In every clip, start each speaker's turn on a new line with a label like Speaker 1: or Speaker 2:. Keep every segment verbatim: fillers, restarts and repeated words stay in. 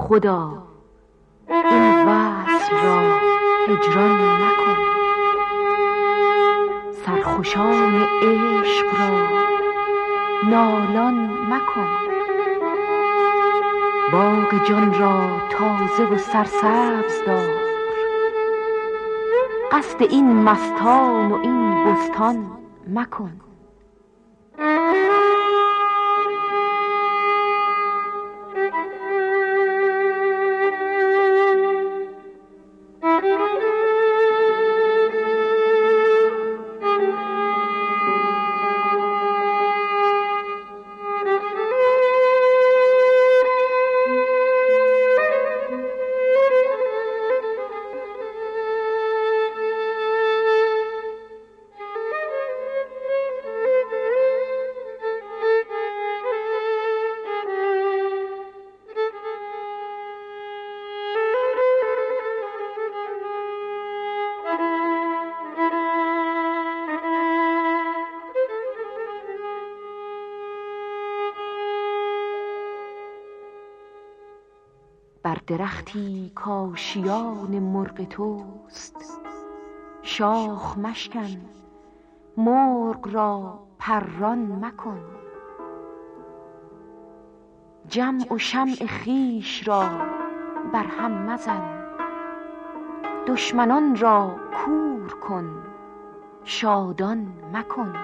Speaker 1: خدا این وصل را هجران مکن، سرخوشان عشق را نالان مکن. باغ جان را تازه و سرسبز دار، قصد این مستان و این بستان مکن. بر درختی کاشیان مرغ توست، شاخ مشکن، مرغ را پران مکن. جمع و شمع خویش را بر هم مزن، دشمنان را کور کن، شادان مکن.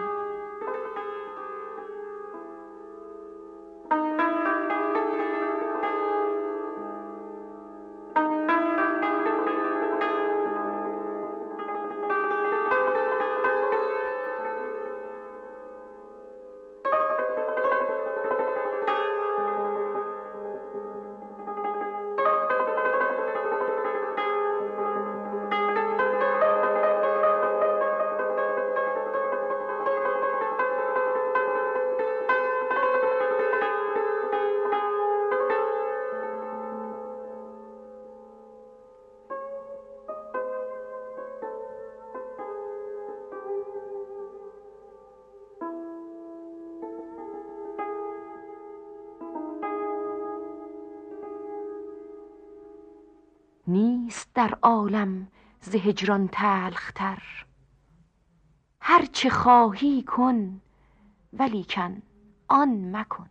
Speaker 1: نیست در عالم ز هجران تلختر، هر چه خواهی کن ولیکن آن مکن.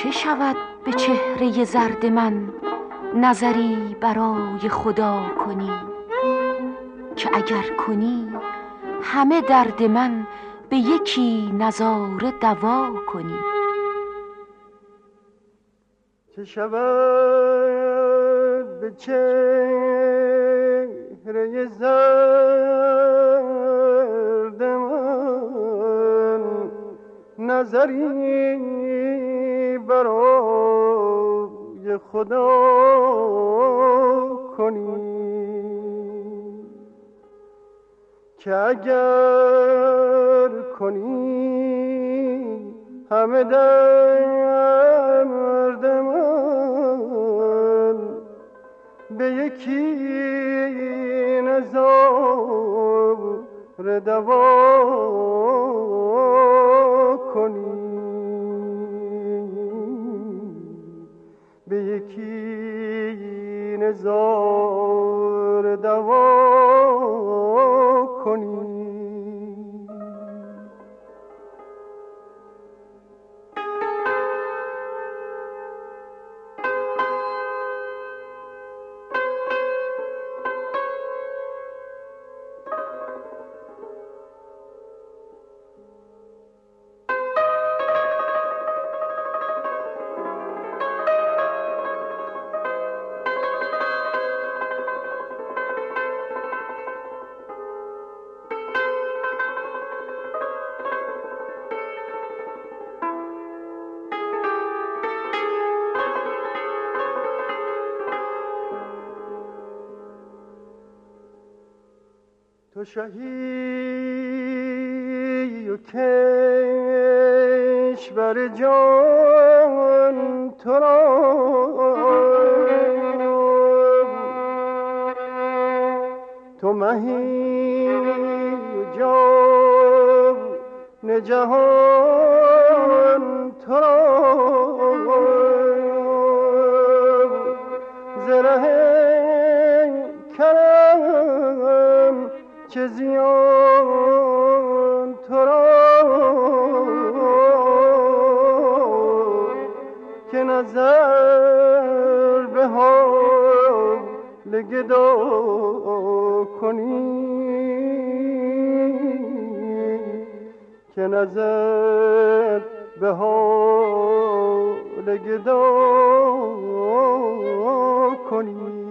Speaker 1: چه شود به چهره زرد من نظری برای خدا کنی، که اگر کنی همه درد من به یکی نظاره دوا کنی.
Speaker 2: چه شود به چهره زرد من نظری برای خدا کنی، که اگر کنی همه درد من به یکی نظاره دوا کنی، به یکی نظاره دوا کنی. تو شهی و کشور جان تو را، تو مهی و جان جهان تو را، زره کرم چه زیان تو را، که نظر به حال گدا کنی، که نظر به حال گدا کنی.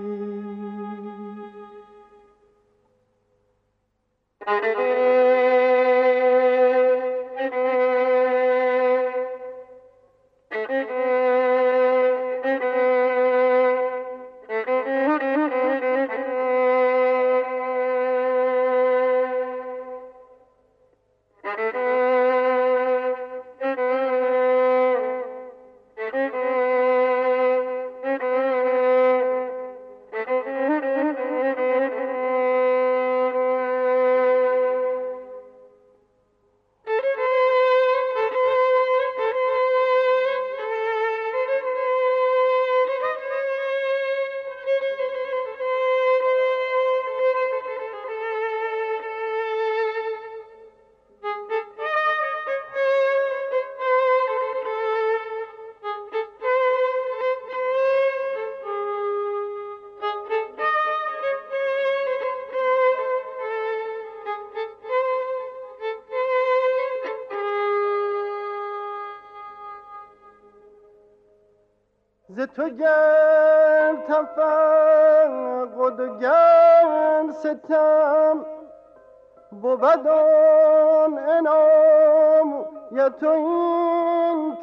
Speaker 2: ز تو گر تفقد و گر ستم بود آن عنایت و این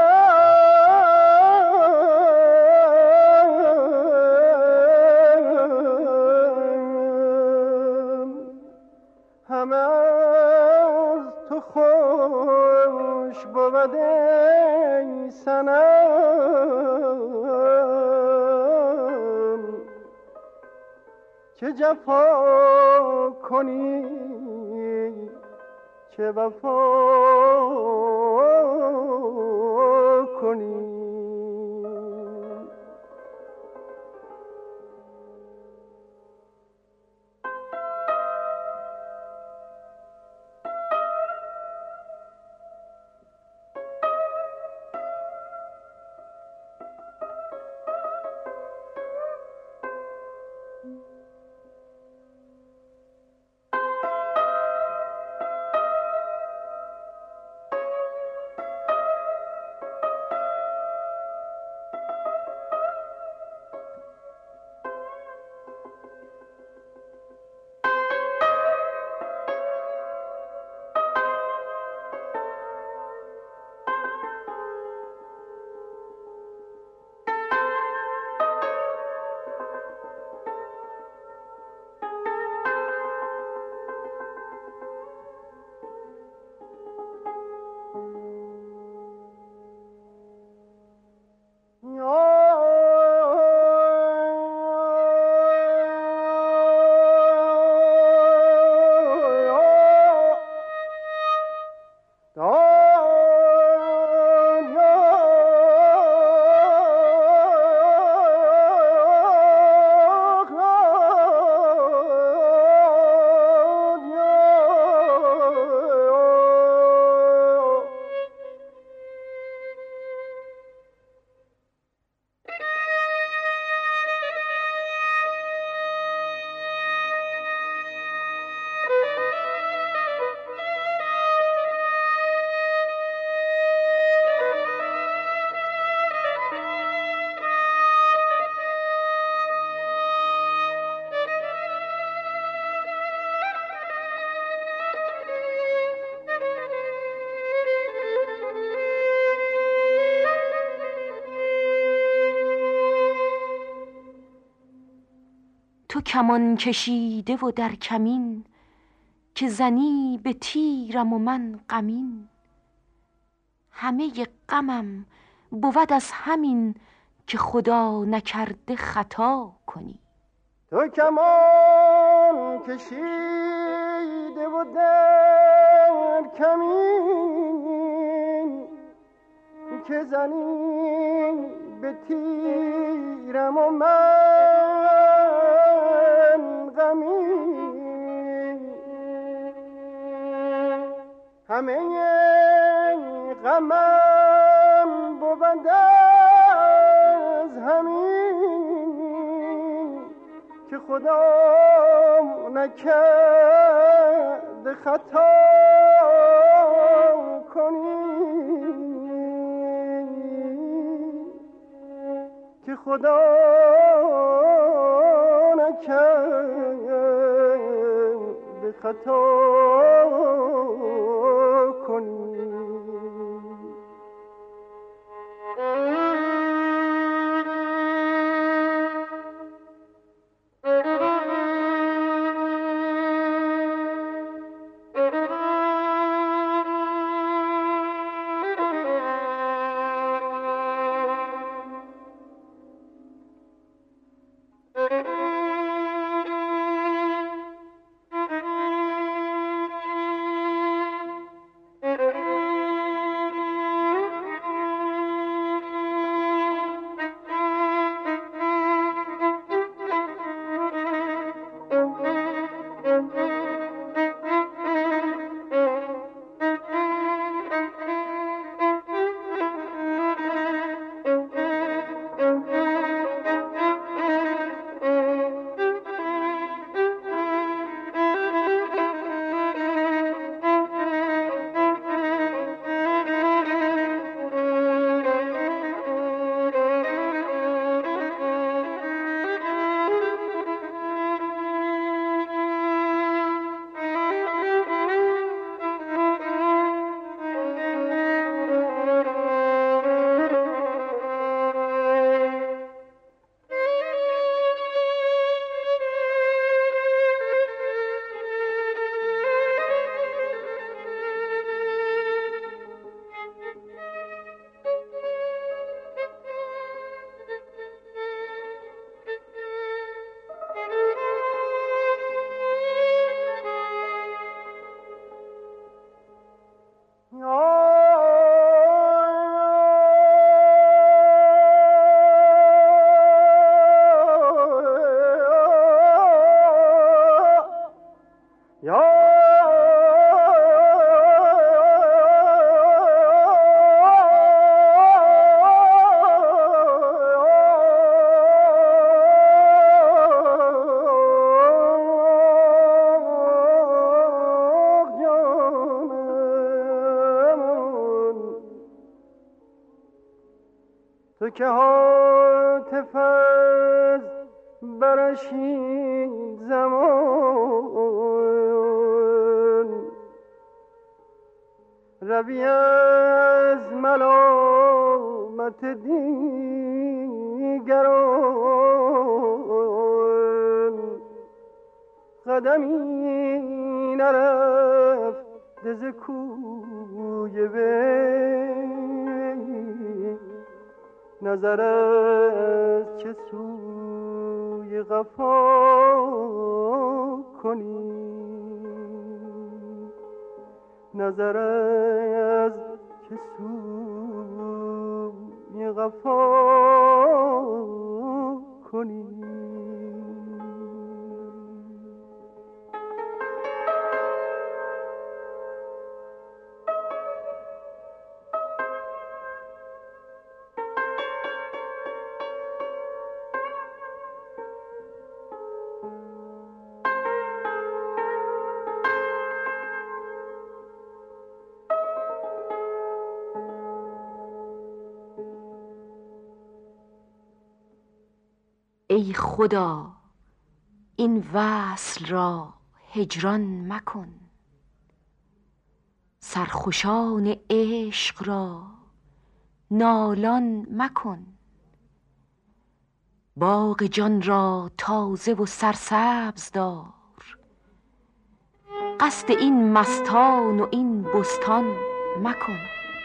Speaker 2: کرم، همه از تو خوش بود ای صنم، چه جفا کنی چه وفا کنی.
Speaker 1: تو کمان کشیده و در کمین، که زنی به تیرم و من غمین. همه غمم بود از همین، که خدا نکرده خطا کنی.
Speaker 2: تو کمان کشیده و در کمین، که زنی به تیرم و من غمین. همه غمم بود از همین، که خدا نکرده خطا کنی. که خدا نکرده خطا کنی. تو که هاتف از برش این زمان، روی از ملامت دیگران، قدمی نرفته ز کوی وی، نظر از چه سوی قفا کنی. نظر از چه سوی قفا کنی.
Speaker 1: ای خدا این وصل را هجران مکن، سرخوشان عشق را نالان مکن. باغ جان را تازه و سرسبز دار. قصد این مستان و این بستان مکن.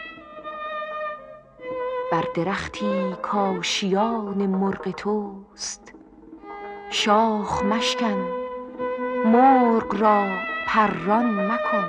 Speaker 1: بر درختی کاشیان مرغ توست، شاخ مشکن، مرغ را پران مکن.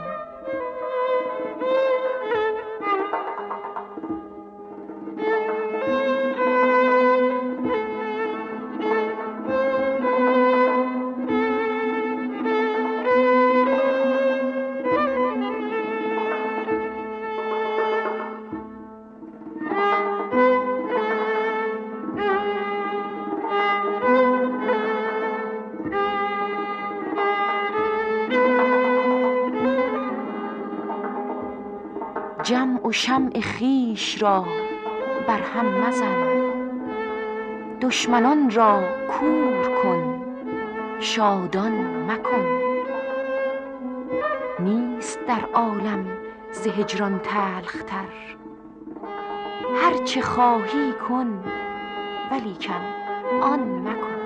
Speaker 1: جمع و شمع خویش را بر هم مزن، دشمنان را کور کن، شادان مکن. نیست در عالم ز هجران تلختر، هر چه خواهی کن ولیکن آن مکن.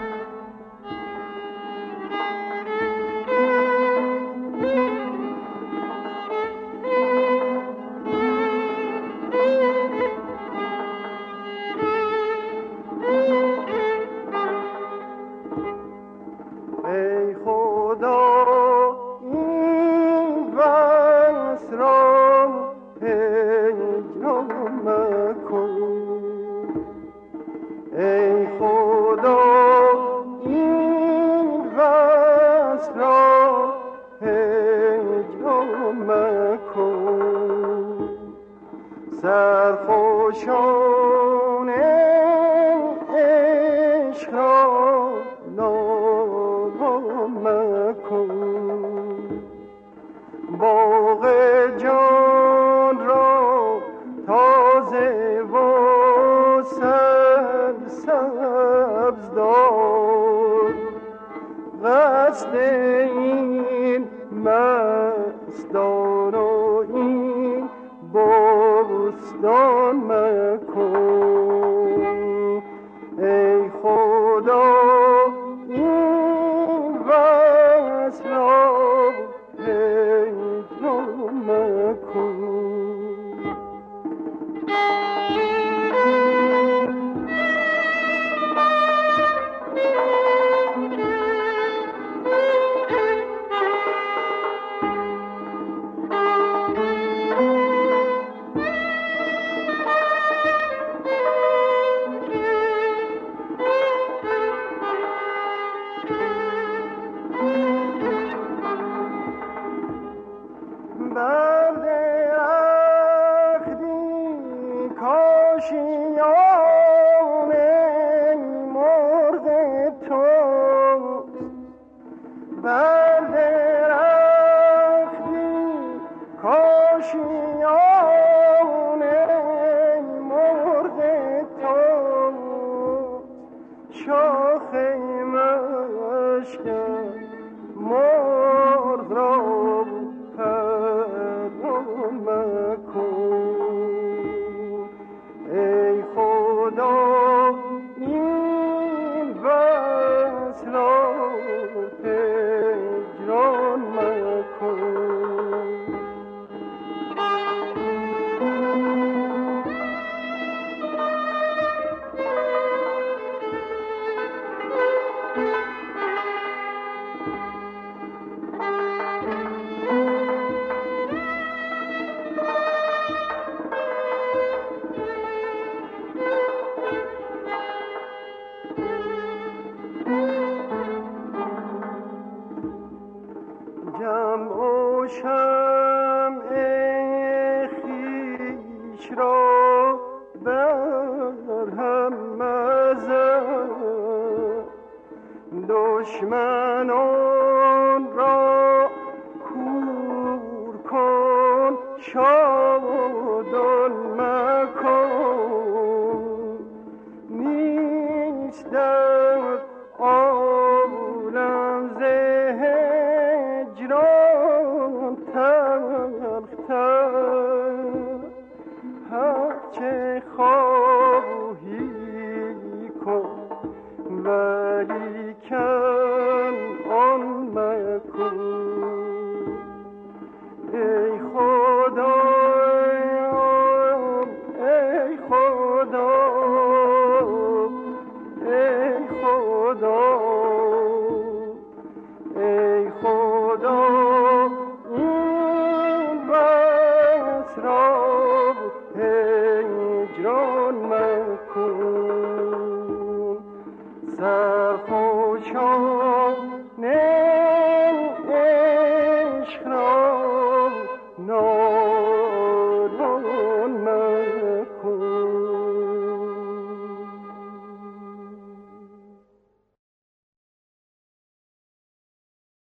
Speaker 2: سرخوشان عشق را نام مکن، باغ جان را تازه و سرسبز دار. قصد این مستان و این بستان مکن. ای خدا این وصل را پیدا مکن. دشمنان را کور کن، شادان مکن. نیست در عالم ز هجران تلختر، هر چه خواهی کن سرخوشان